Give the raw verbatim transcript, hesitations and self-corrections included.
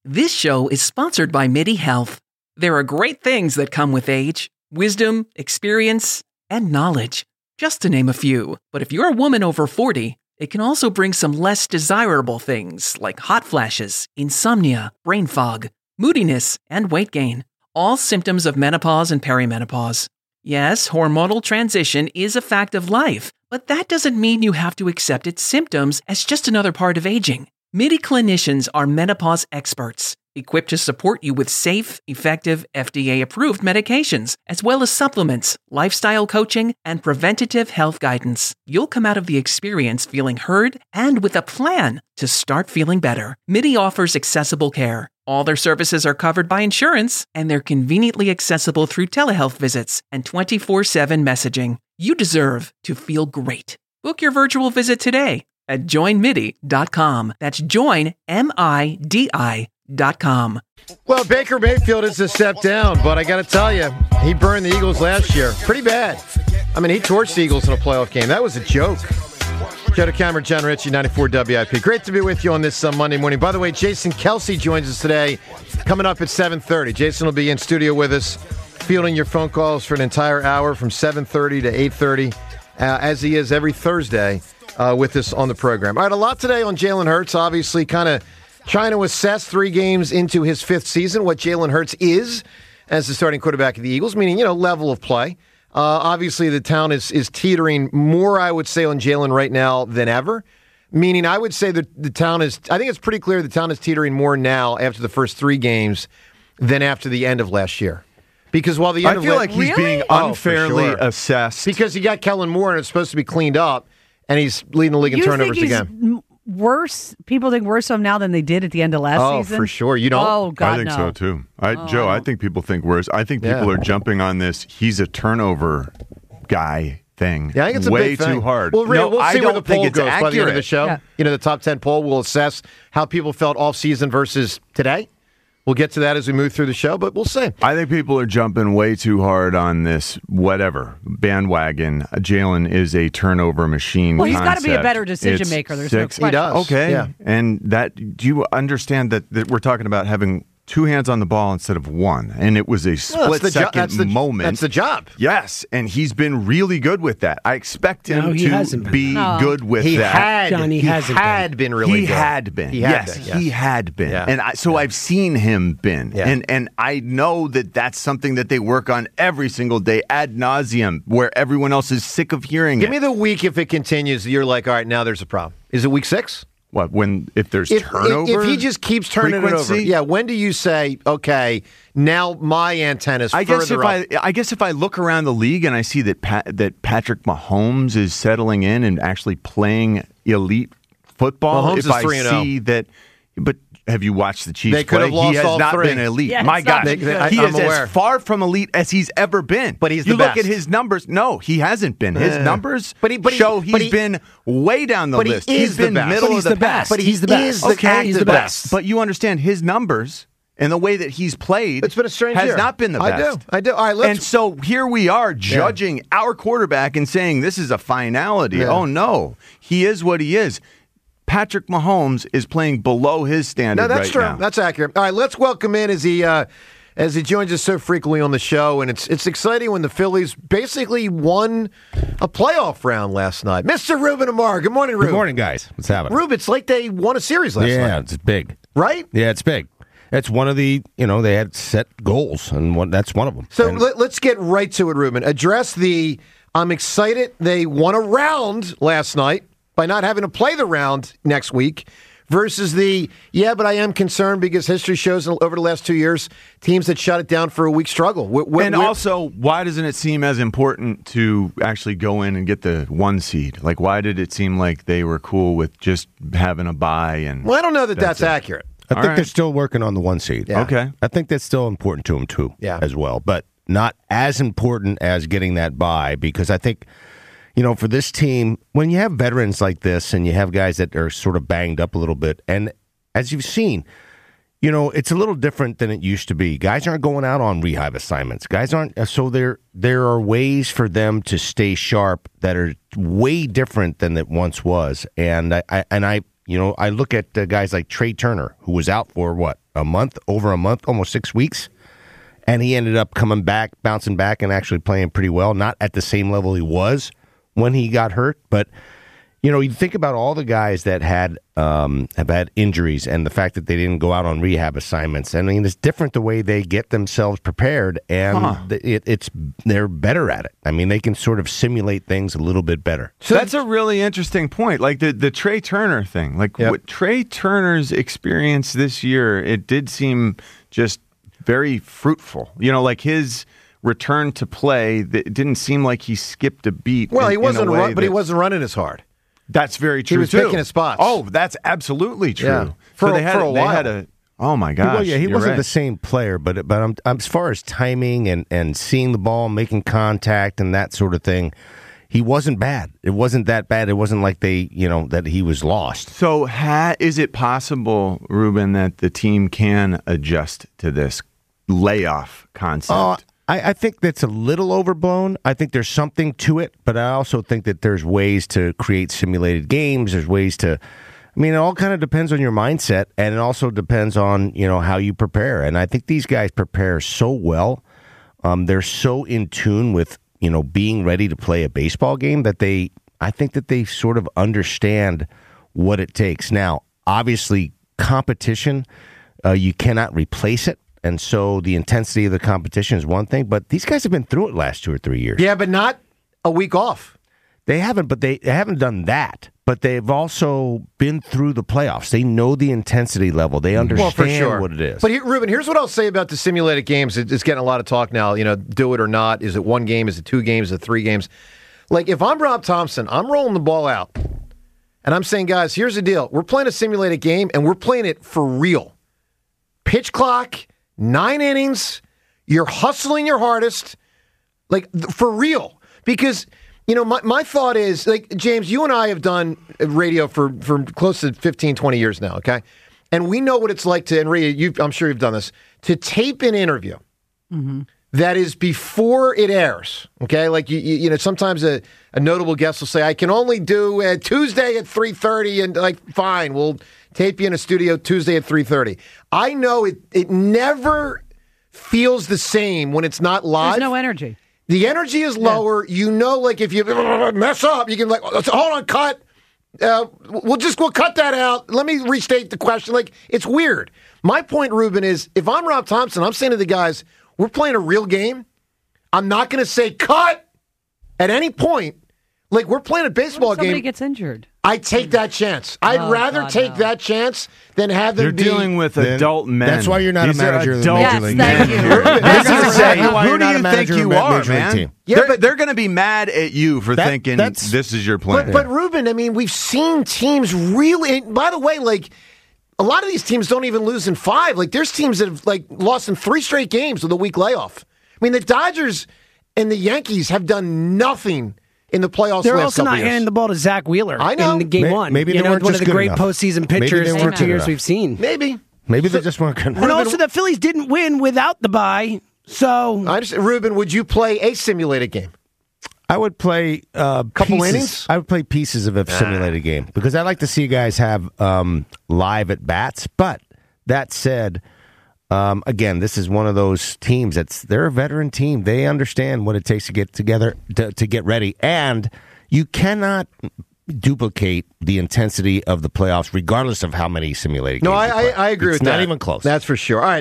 This show is sponsored by MIDI Health. There are great things that come with age: wisdom, experience, and knowledge, just to name a few. But if you're a woman over forty, it can also bring some less desirable things like hot flashes, insomnia, brain fog, moodiness, and weight gain. All symptoms of menopause and perimenopause. Yes, hormonal transition is a fact of life, but that doesn't mean you have to accept its symptoms as just another part of aging. MIDI clinicians are menopause experts, equipped to support you with safe, effective, F D A-approved medications, as well as supplements, lifestyle coaching, and preventative health guidance. You'll come out of the experience feeling heard and with a plan to start feeling better. MIDI offers accessible care. All their services are covered by insurance, and they're conveniently accessible through telehealth visits and twenty-four seven messaging. You deserve to feel great. Book your virtual visit today at join midi dot com. That's join, M I D I dot com. Well, Baker Mayfield is a step down, but I got to tell you, he burned the Eagles last year. Pretty bad. I mean, he torched the Eagles in a playoff game. That was a joke. Joe DeCamera, John Ritchie, ninety-four W I P. Great to be with you on this uh, Monday morning. By the way, Jason Kelsey joins us today, coming up at seven thirty. Jason will be in studio with us, fielding your phone calls for an entire hour from seven thirty to eight thirty, uh, as he is every Thursday uh, with us on the program. All right, a lot today on Jalen Hurts, obviously kind of trying to assess three games into his fifth season what Jalen Hurts is as the starting quarterback of the Eagles, meaning, you know, level of play. Uh, obviously, the town is is teetering more, I would say, on Jalen right now than ever. Meaning, I would say that the town is, I think it's pretty clear the town is teetering more now after the first three games than after the end of last year. Because while the end I of feel la- like he's Really? being Oh, unfairly for sure. assessed. Because you got Kellen Moore and it's supposed to be cleaned up, and he's leading the league in You turnovers think he's again. m- worse? People think worse of him now than they did at the end of last Oh, season? for sure. You don't? Oh, God, I think no. so too. I, Joe, I think people think worse. I think people Yeah. are jumping on this. He's a turnover guy thing. Yeah, I think it's a way big thing. too hard. Well, Rhea, no, we'll I see don't where the think poll it's goes by the end of the accurate. show. Yeah. You know, the top ten poll will assess how people felt off season versus today. We'll get to that as we move through the show, but we'll see. I think people are jumping way too hard on this whatever bandwagon. Jalen is a turnover machine. Well, he's got to be a concept. better decision It's maker. There's six- no He question. does. Okay. Yeah. And that, do you understand that, that we're talking about having two hands on the ball instead of one? And it was a Well, split that's the jo- second that's the, moment. That's the job. Yes, and he's been really good with that. I expect him No, he to hasn't been. be No. good with He that. had, Johnny he hasn't had been, really he good. had been. He had yes, been, yes. he had been. Yeah. And I, so I've seen him been. Yeah. And and I know that that's something that they work on every single day ad nauseum, where everyone else is sick of hearing Give it. me the week if it continues. You're like, all right, now there's a problem. Is it week six? What, when if there's If, turnover? if, if he just keeps turning it over, frequency? yeah. When do you say, okay, now my antenna's I guess further if up? I, I guess if I look around the league and I see that Pat, that Patrick Mahomes is settling in and actually playing elite football, Mahomes if is I three and oh. see that, but have you watched the Chiefs They could play? have lost he has all not three. been elite. Yeah, My it's not God, been good. he I'm is aware. as far from elite as he's ever been. But he's the you look best. at his numbers. No, he hasn't been. His Eh. numbers But he- but he- show he's but he- been way down the but he list. is he's the been best. middle But he's of the, the best. pack. But he He's the best. is the, Okay, he's the best. But you understand his numbers and the way that he's played. It's been a strange has year. not been the I best. do. I do. All right, let's. And so here we are judging our quarterback and saying this is a finality. Yeah. Oh, no. He is what he is. Patrick Mahomes is playing below his standard No, that's right true. now. That's accurate. All right, let's welcome in as he uh, as he joins us so frequently on the show, and it's it's exciting when the Phillies basically won a playoff round last night. Mister Ruben Amar, good morning, Ruben. Good morning, guys. What's happening? Rube, it's like they won a series last yeah, night, it's big. right? Yeah, it's big. It's one of the, you know, they had set goals, and one, that's one of them. So And- let, let's get right to it, Ruben. Address the. I'm excited they won a round last night by not having to play the round next week. Versus the, yeah, but I am concerned because history shows over the last two years, teams that shut it down for a week struggle. Wh- wh- And wh- also, why doesn't it seem as important to actually go in and get the one seed? Like, why did it seem like they were cool with just having a bye? And well, I don't know that that's, That's it. accurate. I All think right. they're still working on the one seed. Yeah. Okay. I think that's still important to them, too, Yeah. as well. But not as important as getting that bye, because I think, you know, for this team, when you have veterans like this and you have guys that are sort of banged up a little bit, and as you've seen, you know, it's a little different than it used to be. Guys aren't going out on rehab assignments. Guys aren't, so there there are ways for them to stay sharp that are way different than it once was. And I, I and I You know, I look at uh, guys like Trey Turner, who was out for, what, a month, over a month, almost six weeks, and he ended up coming back, bouncing back, and actually playing pretty well. Not at the same level he was when he got hurt, but, you know, you think about all the guys that had um, have had injuries and the fact that they didn't go out on rehab assignments. I mean, it's different the way they get themselves prepared, and huh. it, it's they're better at it. I mean, they can sort of simulate things a little bit better. So that's a really interesting point. Like the, the Trey Turner thing. Like yep. what Trey Turner's experience this year, it did seem just very fruitful. You know, like his return to play, it didn't seem like he skipped a beat. Well, in, he wasn't, run, but that, he wasn't running as hard. That's very true. He was too. picking his spots. Oh, that's absolutely true. Yeah. For, so they had, for a they while. Had a, oh my gosh. Well, yeah, he wasn't right. the same player, but but I'm, I'm, as far as timing and, and seeing the ball, making contact, and that sort of thing, he wasn't bad. It wasn't that bad. It wasn't like they, you know, that he was lost. So, ha- is it possible, Ruben, that the team can adjust to this layoff concept? Uh, I, I think that's a little overblown. I think there's something to it, but I also think that there's ways to create simulated games. There's ways to, I mean, it all kind of depends on your mindset, and it also depends on, you know, how you prepare. And I think these guys prepare so well. Um, they're so in tune with, you know, being ready to play a baseball game that they, I think that they sort of understand what it takes. Now, obviously, competition, uh, you cannot replace it. And so the intensity of the competition is one thing, but these guys have been through it last two or three years. Yeah, but not a week off. They haven't, but they, they haven't done that. But they've also been through the playoffs. They know the intensity level. They understand well, for sure. what it is. But here, Ruben, here's what I'll say about the simulated games. It's getting a lot of talk now. You know, do it or not. Is it one game? Is it two games? Is it three games? Like, if I'm Rob Thompson, I'm rolling the ball out. And I'm saying, guys, here's the deal. We're playing a simulated game, and we're playing it for real. Pitch clock, nine innings. You're hustling your hardest. Like, for real. Because... You know, my, my thought is, like, James, you and I have done radio for, for close to fifteen, twenty years now, okay? And we know what it's like to, and Rhea, you, I'm sure you've done this, to tape an interview mm-hmm. that is before it airs, okay? Like, you, you, you know, sometimes a, a notable guest will say, I can only do uh, Tuesday at three thirty, and, like, fine, we'll tape you in a studio Tuesday at three thirty. I know it, it never feels the same when it's not live. There's no energy. The energy is lower. Yeah. You know, like, if you mess up, you can, like, hold on, cut. Uh, we'll just, we'll cut that out. Let me restate the question. Like, it's weird. My point, Ruben, is if I'm Rob Thompson, I'm saying to the guys, we're playing a real game. I'm not going to say cut at any point. Like, we're playing a baseball what if somebody game. Somebody gets injured. I take that chance. I'd oh, rather God, take no. that chance than have them You're be... dealing with then, adult men. That's why you're not These a manager of the adult Major League Yes, thank Team. you. This is exactly why Who you're do not you a think manager of you the are, Major League man? Team. Yeah, they're but- they're going to be mad at you for That- thinking that's- this is your plan. But, but Ruben, I mean, we've seen teams really... And by the way, like, a lot of these teams don't even lose in five. Like, there's teams that have, like, lost in three straight games with a week layoff. I mean, the Dodgers and the Yankees have done nothing in the playoffs. They're last also not years. handing the ball to Zach Wheeler I know. in the game Maybe- one. maybe you they know, weren't one of just the good great enough. postseason Maybe they pitchers weren't for good two years enough. we've seen. Maybe. Maybe they just weren't good. And also, the Phillies didn't win without the bye. So, I just, Ruben, would you play a simulated game? I would play uh, Couple pieces. innings? I would play pieces of a simulated game because I like to see guys have um, live at bats. But that said, um, again, this is one of those teams that's they're a veteran team. They understand what it takes to get together to, to get ready, and you cannot duplicate the intensity of the playoffs, regardless of how many simulated No, games. I, you play. I, I agree it's with that. Not even close. That's for sure. All right.